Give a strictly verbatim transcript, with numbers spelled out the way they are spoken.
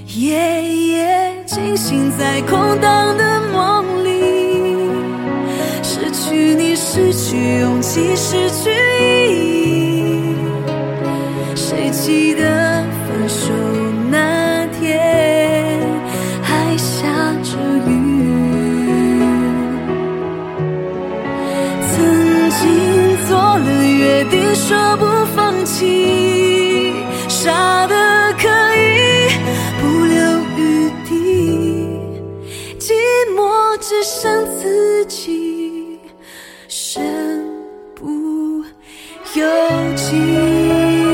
夜夜惊醒在空荡的梦里，失去你，失去勇气，失去意义。谁记得分手那天还下着雨？曾经做了约定，说不放弃，傻得可